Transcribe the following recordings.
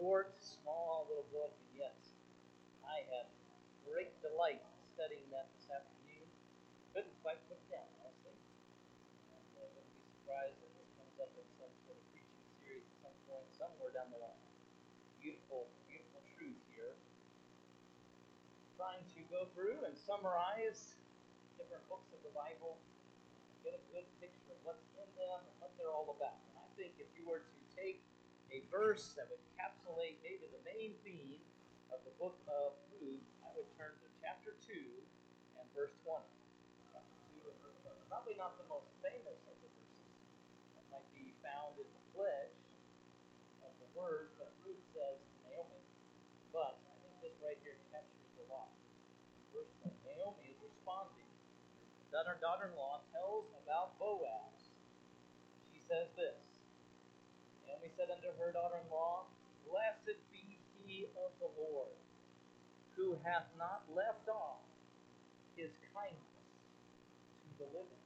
short, small little book, and yet I had great delight studying that this afternoon. Couldn't quite put it down, honestly. And wouldn't be surprised if it comes up in some sort of preaching series at some point, somewhere down the line. Beautiful, beautiful truth here. Trying to go through and summarize different books of the Bible, get a good picture of what's in them and what they're all about. And I think if you were to take a verse that would encapsulate maybe the main theme of the book of Luke, I would turn to chapter 2 and verse 20. Chapter 2 and verse 20. Probably not the most famous of the verses that might be found in the pledge of the words that Ruth says to Naomi, but I think this right here captures a lot. In verse 20, Naomi is responding. Her daughter-in-law tells about Boaz. She says this, Naomi said unto her daughter-in-law, Blessed be he of the Lord, who hath not left off his kindness to the living.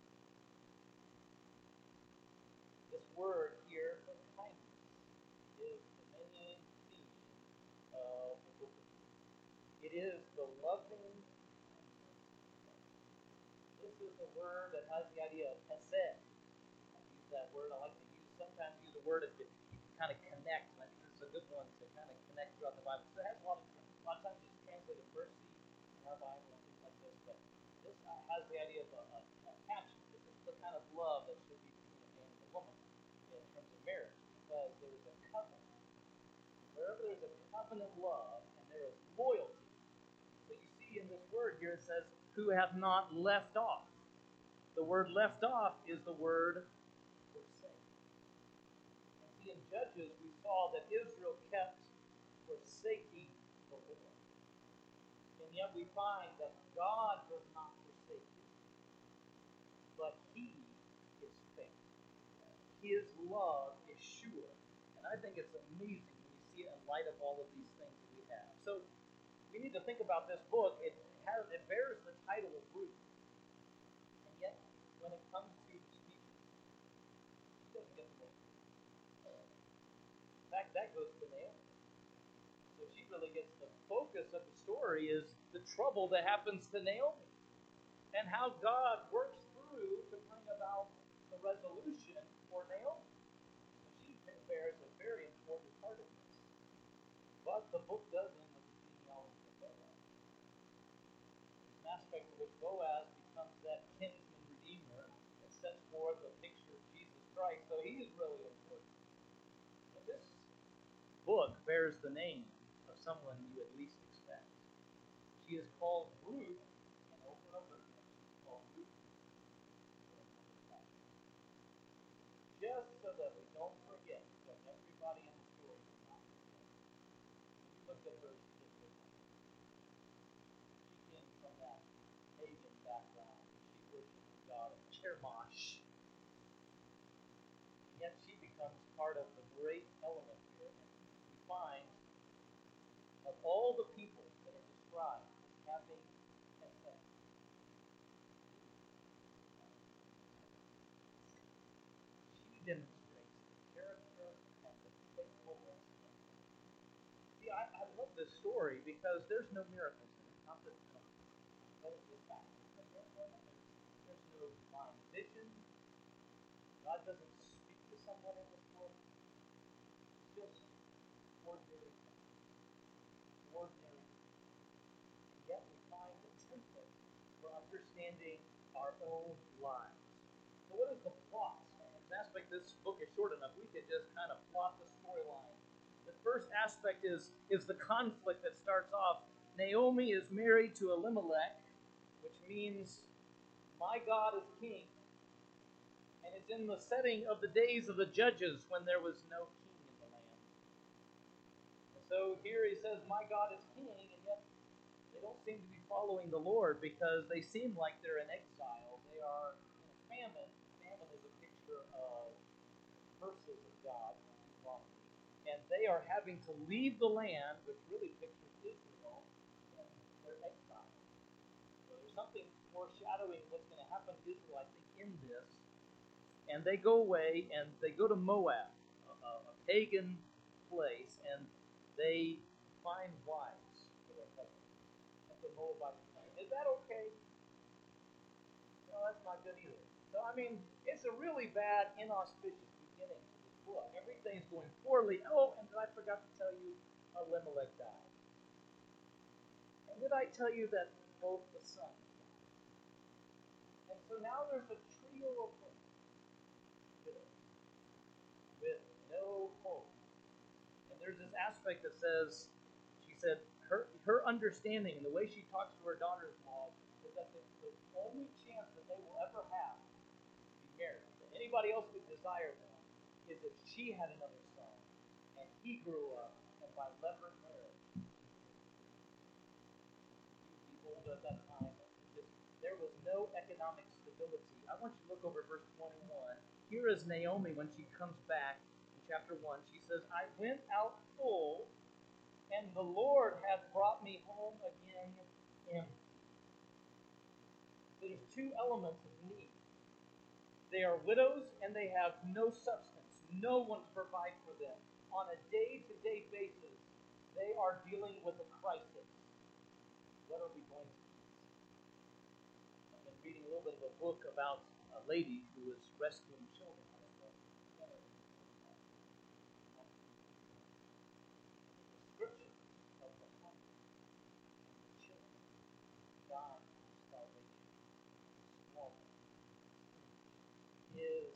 This word here of kindness is the main theme of the book of Luke. It is the loving kindness. This is a word that has the idea of hesed. I use that word. I like to sometimes use a word that you can kind of connect. And I think this is a good one to kind of connect throughout the Bible. So it has a lot of times it's translated mercy in our Bible and things like this. But this has the idea of an attachment. This is the kind of love that should be between a man and a woman in terms of marriage, because there is a covenant. Wherever there's a covenant love and there is loyalty. So you see in this word here it says, who hath not left off. The word left off is the word forsake. And see, in Judges, we saw that Israel kept forsaking the Lord. And yet we find that God does not forsake Israel, but He is faithful. His love is sure. And I think it's amazing when you see it in light of all of these things that we have. So we need to think about this book. It bears the title of Ruth. And yet, when it comes to speaking, she doesn't get the most. In fact, that goes to Naomi. So she really gets the focus of the story is the trouble that happens to Naomi and how God works through to bring about the resolution for Naomi. So she bears a very important part of this. But the book does end with the genealogy of Boaz. An aspect in which Boaz becomes that kinsman redeemer that sets forth a picture of Jesus Christ. So he is really important. But this book bears the name of someone you at least expect. She is called Ruth, and over again, she's called Ruth. Just so that we don't forget what everybody in the story did not forget. We looked at her statistic. She came from that pagan background. She worshipped the god of Chemosh. And yet she becomes part of the great element here. And we find of all the people that are described as having hesed, she demonstrates the character and the faithfulness of God. See, I love this story because there's no miracles in it. Not that that is the fact. There's no miracle in it. There's no divine vision. God doesn't speak to someone in this book. It's just ordinary things. Ordinary things. And yet we find the template for understanding our own lives. So what is the plot? This aspect, this book is short enough, we could just kind of plot the storyline. The first aspect is the conflict that starts off. Naomi is married to Elimelech, which means my God is king. And it's in the setting of the days of the judges when there was no king in the land. And so here he says, my God is king, and yet they don't seem to be following the Lord because they seem like they're in exile. They are in a famine. Famine is a picture of the curses of God in Deuteronomy. And they are having to leave the land, which really pictures Israel in their exile. So there's something foreshadowing what's going to happen to Israel, I think, in this. And they go away and they go to Moab, a pagan place, and they find wives for their husbands. And the Moabites are like, is that okay? No, that's not good either. So, I mean, it's a really bad, inauspicious beginning to this book. Everything's going poorly. Oh, and I forgot to tell you, Elimelech died. And did I tell you that both the sons died? And so now there's a trio of women with no hope. And there's this aspect that says, she said, her understanding and the way she talks to her daughters-in-law is that the only chance that they will ever have to be married, that anybody else could desire them, is if she had another son and he grew up, and by levirate marriage, he would be old at that time. There was no economic stability. I want you to look over verse 21. Here is Naomi when she comes back in chapter 1. She says, I went out full, and the Lord hath brought me home again empty. So there's two elements of need. They are widows, and they have no substance, no one to provide for them. On a day-to-day basis, they are dealing with a crisis. What are we going to eat? I've been reading a little bit of a book about a lady who was rescuing children. Is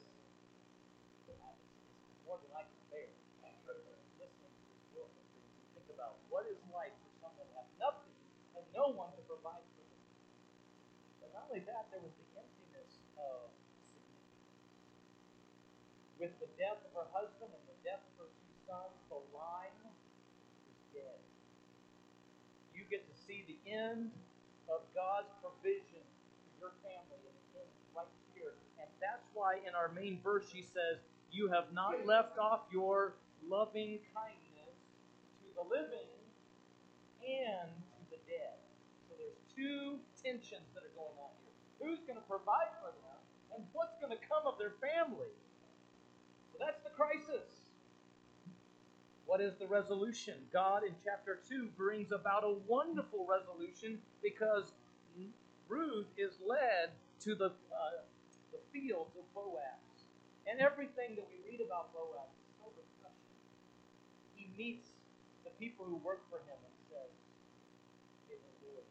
more than I can bear. Listening to this book and think about what is life for someone who has nothing and no one to provide for them. But not only that, there was the emptiness of significance. With the death of her husband and the death of her two sons, the line is dead. You get to see the end of God's provision for your family, and it ends right here. And that's why in our main verse she says, you have not left off your loving kindness to the living and to the dead. So there's two tensions that are going on here. Who's going to provide for them, and what's going to come of their family? So that's the crisis. What is the resolution? God in chapter 2 brings about a wonderful resolution because Ruth is led to the fields of Boaz. And everything that we read about Boaz is so refreshing. He meets the people who work for him and says, may the Lord.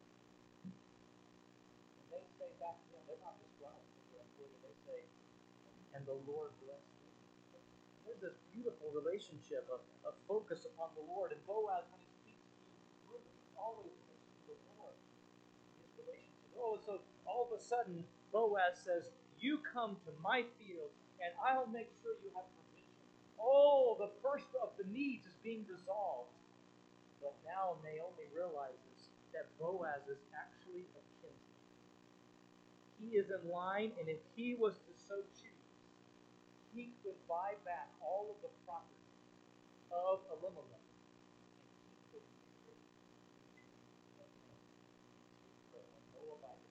And they say back to him, they're not described as their employer, they say, and the Lord bless you. There's this beautiful relationship of focus upon the Lord. And Boaz, when he speaks to Ruth, always speaks to the Lord. His relationship. Oh, so all of a sudden, Boaz says, you come to my field, and I'll make sure you have provision. Oh, the first of the needs is being resolved. But now Naomi realizes that Boaz is actually a kinsman. He is in line, and if he was to so choose, he could buy back all of the property of Elimelech, and he could marry Moabite.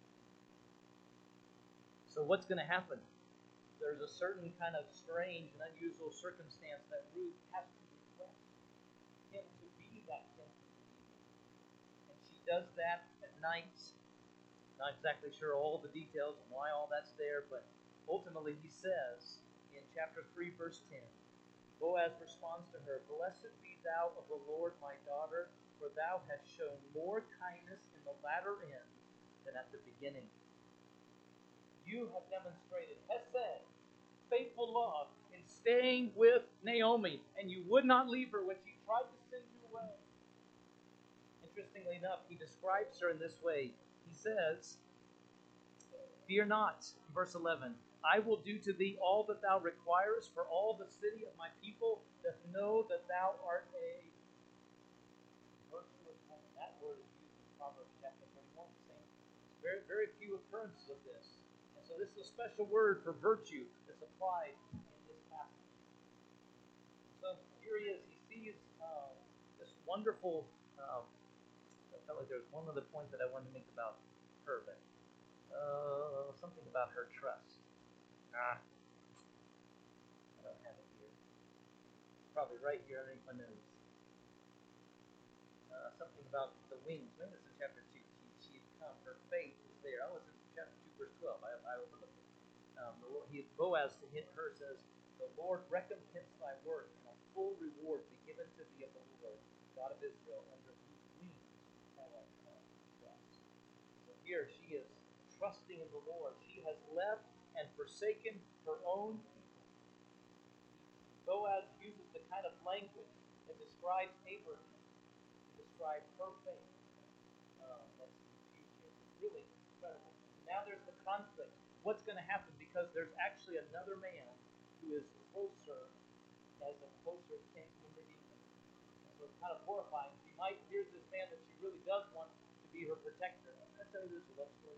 So what's going to happen? There's a certain kind of strange and unusual circumstance that Ruth has to request him to be that kinsman. And she does that at night. Not exactly sure all the details and why all that's there, but ultimately he says in chapter 3, verse 10, Boaz responds to her, blessed be thou of the Lord, my daughter, for thou hast shown more kindness in the latter end than at the beginning. You have demonstrated hesed, faithful love, in staying with Naomi, and you would not leave her when she tried to send you away. Interestingly enough, he describes her in this way. He says, fear not, verse 11, I will do to thee all that thou requirest, for all the city of my people doth know that thou art a virtuous woman. That word is used in Proverbs chapter 31. Same, very, very few occurrences of this. And so this is a special word for virtue that's applied in this passage. So here he is. He sees this wonderful, I felt like there was one other point that I wanted to make about her, but something about her trust. I don't have it here. probably right here underneath my nose. Something about the wings. Maybe it's in chapter 2. She had come. Her faith was there. I was in chapter 2, verse 12. I overlooked it. Boaz to hit her says, "The Lord recompense thy work, and a full reward be given to thee of the Lord, God of Israel, under whose wings thou art come." So here she is trusting in the Lord. She has left and forsaken her own people. Boaz uses the kind of language that describes Abraham, to describe her faith. That's used here. It's really incredible. Now there's the conflict. What's going to happen? Because there's actually another man who is closer, has a closer kin to Redeemer. And so it's kind of horrifying. Here's this man that she really does want to be her protector. I tell you, this is a love story.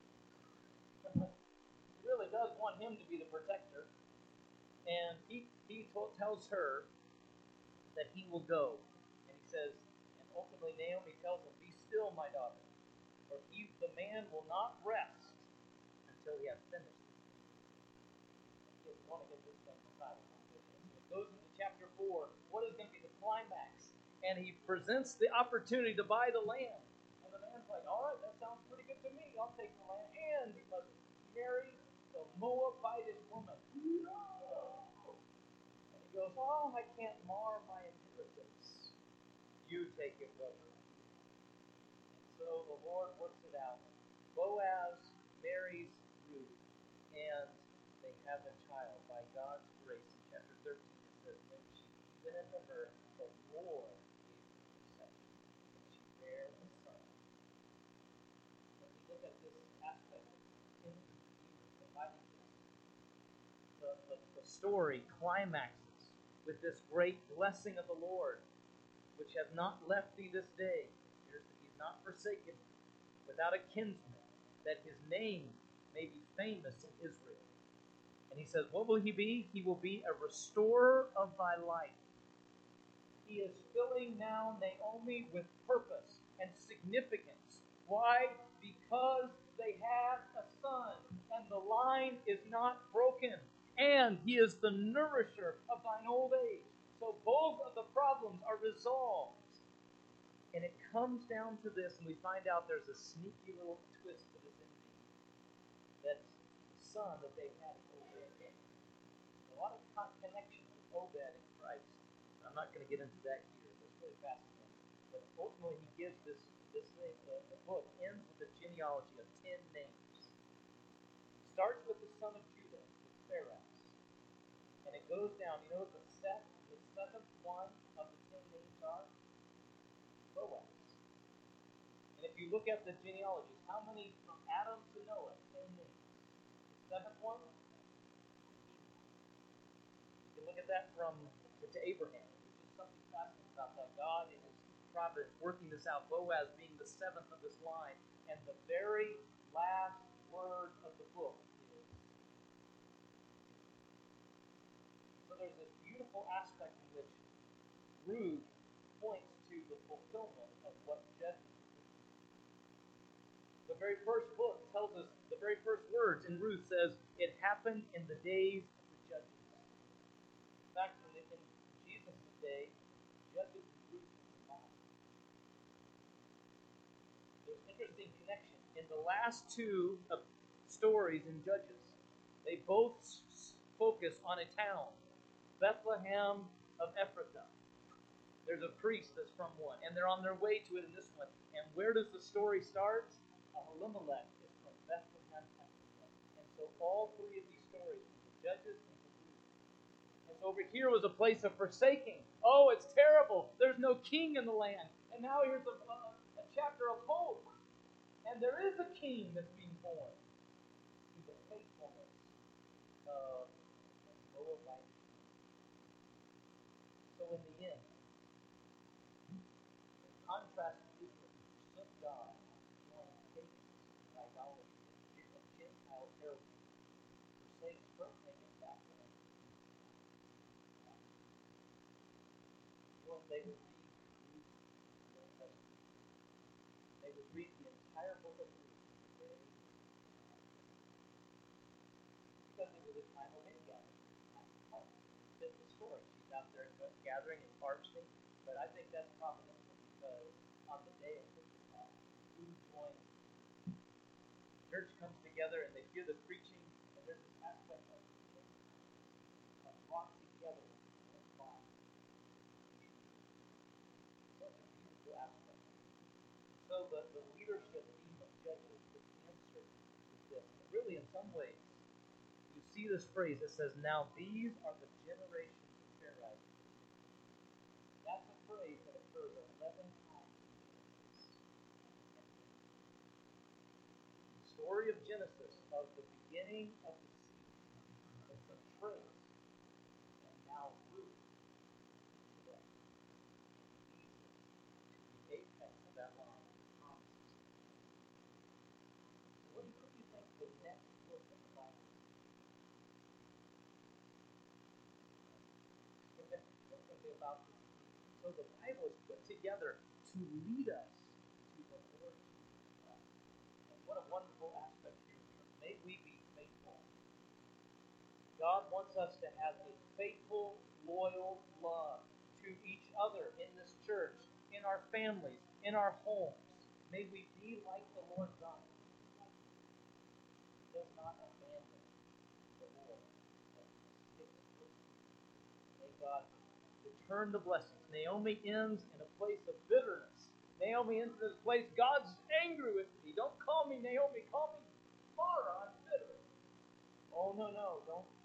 She really does want him to be the protector. And he tells her that he will go. And he says, and ultimately Naomi tells him, "Be still, my daughter, for the man will not rest until he has finished this." If you want to get this done in time. It goes into chapter 4. What is going to be the climax? And he presents the opportunity to buy the land. And the man's like, "All right, that sounds pretty good to me. I'll take the land. And he must marry the Moabitess woman." And he goes, "Oh, I can't mar my inheritance. You take it, brother." And so the Lord works it out. Boaz marries Ruth, and they have a child by God's grace. In chapter 13 it says, "When she presented to her, the Lord gave her conception, and she bare a son." When we look at this aspect of in the Bible, the story climaxes with this great blessing of the Lord, which have not left thee this day. Here's that he's not forsaken, without a kinsman, that his name may be famous in Israel. And he says, what will he be? He will be a restorer of thy life. He is filling now Naomi with purpose and significance. Why? Because they have a son, and the line is not broken. And he is the nourisher of thine old age. So both of the problems are resolved. And it comes down to this, and we find out there's a sneaky little twist to this ending. That son that they had, Obed. A lot of connection with Obed and Christ. I'm not going to get into that here. It's really fascinating. But ultimately, he gives this thing. The book ends with a genealogy of 10 names. It starts with the son of Judah, with Pharez. And it goes down. You know what the seventh one of the 10 names are? Boaz. And if you look at the genealogies, how many from Adam to Noah? 10 names. The seventh one? You can look at that from to Abraham. There's just something fascinating about that. God in his providence working this out. Boaz being the seventh of this line. And the very last word of the book is. So there's this beautiful aspect in which Ruth points to the fulfillment of what Judges is. The very first book tells us, the very first words in Ruth says, it happened in the days of the Judges. In fact, in Jesus' day, Judges and Ruth were combined. There's an interesting connection. In the last two stories in Judges, they both focus on a town, Bethlehem of Ephrathah. There's a priest that's from one, and they're on their way to it in this one. And where does the story start? Elimelech is from Bethlehem, Ephrathah. And so all three of these stories, from the Judges and the Ruth. And so over here was a place of forsaking. Oh, it's terrible. There's no king in the land. And now here's a chapter of hope. And there is a king that's being born through the faithfulness of Moabite. So in the end, in contrast to Israel, who forsook God, joined pagans and idolatry, and Gentile arrogance, forsakes birthday and Bethlehem. When they would read Ruth in the Old Testament, they would read the entire book of Ruth because it was a time of ingathering. That's the story. out there gathering and harvesting, but I think that's providential because on the day of Pentecost, who joins? The church comes together and they hear the preaching, and there's this aspect of brought together in one body. Such a beautiful aspect. So the leadership team of judges, the answer is this. And really, in some ways, you see this phrase that says, "Now these are the generations of Pharaoh." That's a phrase that occurs 11 times in Genesis. The story of Genesis, of the beginning of the seed, has been traced, and now Ruth today leads us to the apex of that line, the promises. So what do you think the next book of the Bible is? It's going to be about this theme. So the Bible is put together to lead us to the Lord Jesus Christ. And what a wonderful aspect here. May we be faithful. God wants us to have a faithful, loyal love to each other in this church, in our families, in our homes. May we be like the Lord God. He does not abandon the Lord. May God return the blessings. Naomi ends in a place of bitterness. Naomi ends in this place, God's angry with me. Don't call me Naomi, call me Mara. I'm bitter. Oh, no, don't